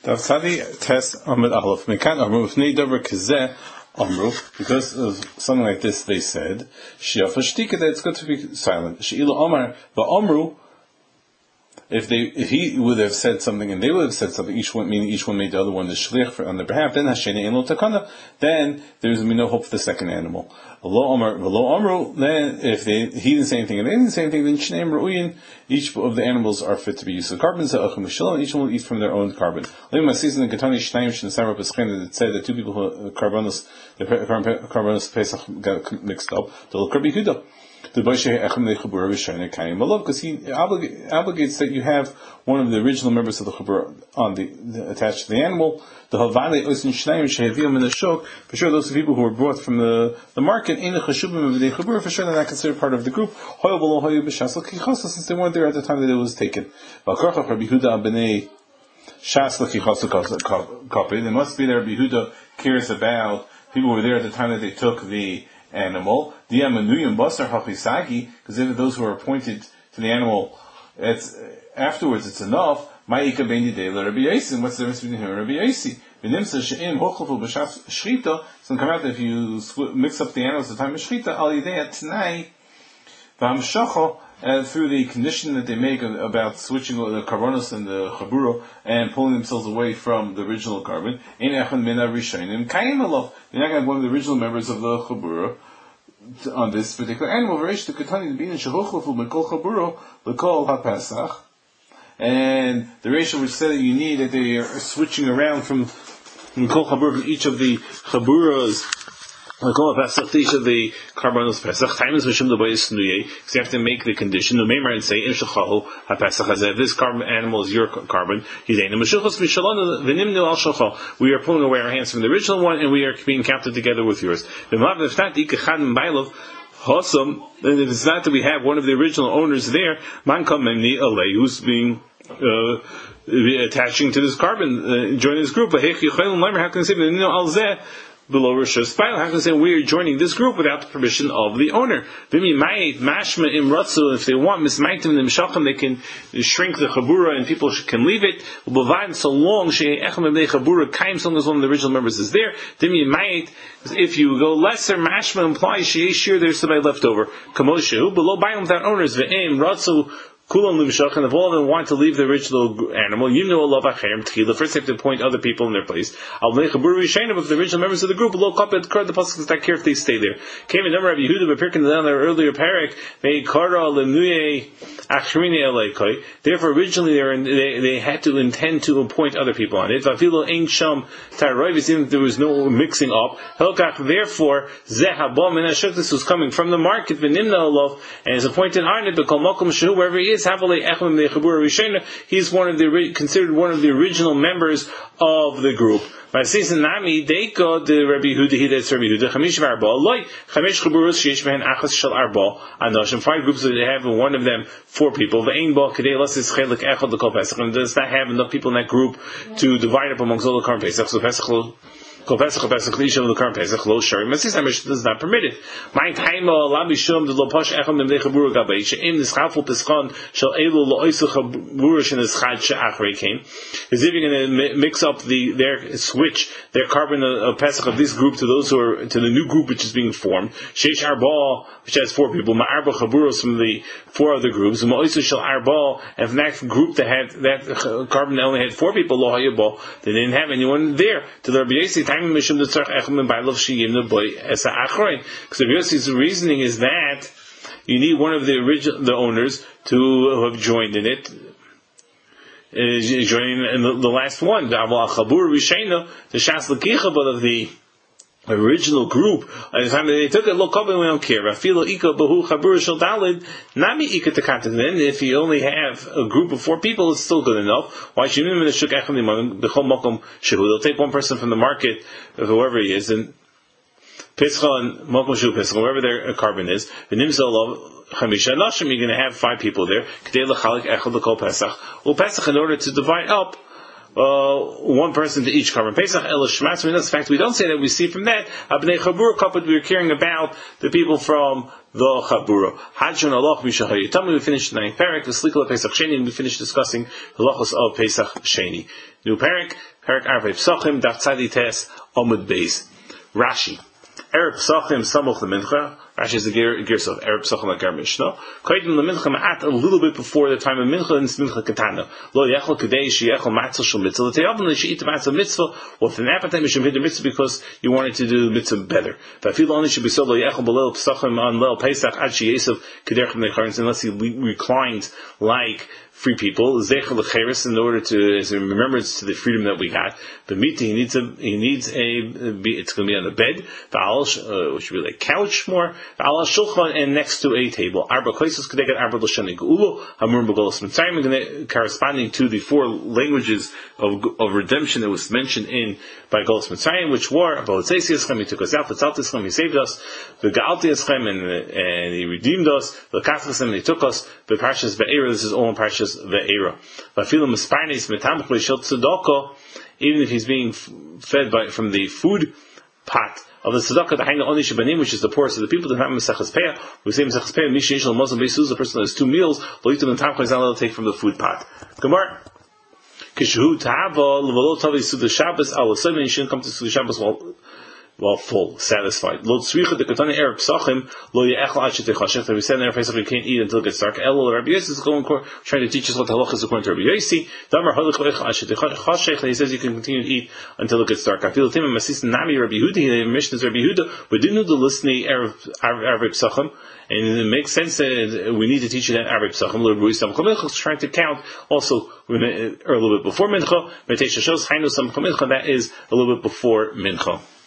Davtadi Tes Amid Aleph Mekan Amru Fnei Davar Kazeh Amru. Because of something like this, they said Shiafa Shtika, that it's good to be silent. Sheila Omar Amru. If he would have said something and they would have said something, each one made the other one the shliach on their behalf, then Hasheni Eno Takana, then there's no hope for the second animal. V'lo Amru, then if he didn't say anything and they didn't say anything, then Shneim Ru'uyin, each of the animals are fit to be used. So carbons are Achim Mishal, and each one will eat from their own carbon. Lema season in Katani Shneim Shnesara Peschin, that said that two people who carbonos Pesach got mixed up. They'll Karbi Huda. Because he obligates that you have one of the original members of the Chabur on the attached to the animal. The Havale Osin Shnayim Shehevim in the Shok. For sure, those people who were brought from the market in the Chashubim of the Chabur, for sure they're not considered part of the group. Since they weren't there at the time that it was taken. They must be there. Yehuda cares about people who were there at the time that they took the animal, because if those who are appointed to the animal, afterwards it's enough. What's the difference between him and Rabbi Yossi? It's going to come out that if you mix up the animals at the time of Shechita, through the condition that they make about switching the karbonos and the chaburo and pulling themselves away from the original carbon, you're not going to have one of the original members of the chaburo on this particular animal. And the ratio which said that you need that they are switching around from Mikol Chabur, from each of the chaburos, each of the carbonos Pesach, time is Mishum the Boy Snuye, because you have to make the condition, no Memar, and say, Im Shachahu HaPesach, as if this carbon animal is your carbon, we are pulling away our hands from the original one, and we are being counted together with yours. And if it's not that we have one of the original owners there, who's being attaching to this carbon, joining this group, how can I say below Rosh Hashanah? How can I say we are joining this group without the permission of the owner? If they want they can shrink the chabura and people can leave it. So long as one of the original members is there. If you go lesser, mashma implies sure there's somebody left over. Below buying without owners. And if all of them want to leave the original animal, first they have to appoint other people in their place. If the original members of the group, the pasuk does not care if they stay there. Came in number of Yehuda, but Pirkin down their earlier parak, therefore originally they had to intend to appoint other people on it. There was no mixing up. Therefore, this was coming from the market, and is appointed on it, wherever he is, he's considered one of the original members of the group. But since Nami they go the Rabbi Yehuda, he that's Rabbi Yehuda, Chamish Varba, like Chamish Chaburos Sheish Behen Achas Shel Arba, Anoshim, 5 groups that have one of them 4 people. Ve'ein Ba Kedei Lasis Chelik Echad L'Kol Pesach, and does not have enough people in that group to divide up amongst all the Karm Pesach. So Pesach does not permit it. My time labi shum the lopash echam dem lechabur gabei sheim nischaful peskan shel elu loisu chabur shenischad sheachrei came. As if you're going to mix up their carbon of Pesach of this group to those who are to the new group which is being formed. Sheish arba, which has 4 people. Ma'arba chaburos from the 4 other groups. Ma'oisu shel arba, and from that group that carbon only had 4 people. Lo hayabah, they didn't have anyone there. To the Rabbi Yossi, because Yossi's reasoning is that you need one of the owners to have joined in it, joining in the last one. The Shas L'Kicha, but of the original group, at the time that they took it, we don't care. Then if you only have a group of 4 people, it's still good enough. Why should you they'll take one person from the market, whoever he is, and Pesach and Mokum Shu Pesach, wherever their carbon is, you're going to have 5 people there. Pesach, in order to divide up one person to each carbon. Pesach el shmatz. That's the fact we don't say that. We see from that Abnei Chabur Kaput. We're caring about the people from the Chabura. Hadron Allah Mishahay. Tell me we finished the 9th parak, the Slikla Pesach Sheni, and we finished discussing the halachos of Pesach Sheni. New parak Arvei Pesachim, Daf Tzadi Tes, Omud Beis. Rashi. Erev Pesachim, Samuch L'Mincha. Rashi is the gears of Erev Pesachim like our Mishnah. Kaidim L'Mincha at a little bit before the time of Mincha, and it's Mincha Katana. Lo Yechel Kadei Sheyechel Matzah Shul Mitzvah. L'Teyavon She eat the Matzah Mitzvah with an appetite Mishum Hidder Mitzvah because you wanted to do the Mitzvah better. But I feel only should be so Lo Yechel B'Leil Pesachim on Leil Pesach Ad Sheyesav Kederchem Necharins unless he reclined like free people, Zeichel L'Cheres, in order to, as a remembrance to the freedom that we got. The meeting, it's going to be on the bed, which would be like couch more, Shulchan, and next to a table. Arba Klaisos Kedegat Arba L'Shani Geulu, Hamur B'Golos Mitzrayim, corresponding to the 4 languages of redemption that was mentioned by Golos Mitzrayim, which were, V'Otzesi Eschem, he took us out, V'Tzalti Eschem, he saved us, V'Ga'alti Eschem, and he redeemed us, V'Kaf Eschem, and he took us, V'Parshas Ve'era, this is all in Parshas Ve'era. Even if he's being fed from the food pot of the tzedakah, the hainu oni shebanim, which is the poorest of the people, the Mesechus Peah, we say Mesechus Peah, Mish Yishal Muslim Beisuz, the person that has 2 meals, lo yitum and tamcha is not allowed to take from the food pot. Gemara. Kishu ta'ava l'valo tavi suda Shabbos al l'sayim, and you shouldn't come to suda Shabbos while full, satisfied. Lo tzricha de katani Erev Pesachim, lo ye'echel ad shetechashech, that we said in Erev Pesach we can't eat until it gets dark. Elo Rabbi Yossi is trying to teach us what the halach is according to Rabbi Yossi. Damar halich lo'echel ad shetechashech, and he says you can continue to eat until it gets dark. I feel the time of Masis Nami Rabbi Yehuda, the mission is Rabbi Yehuda, we didn't know the listening Erev Pesachim, and it makes sense that we need to teach you that Arvei Pesachim. Is trying to count also a little bit before Mincha. That is a little bit before Mincha.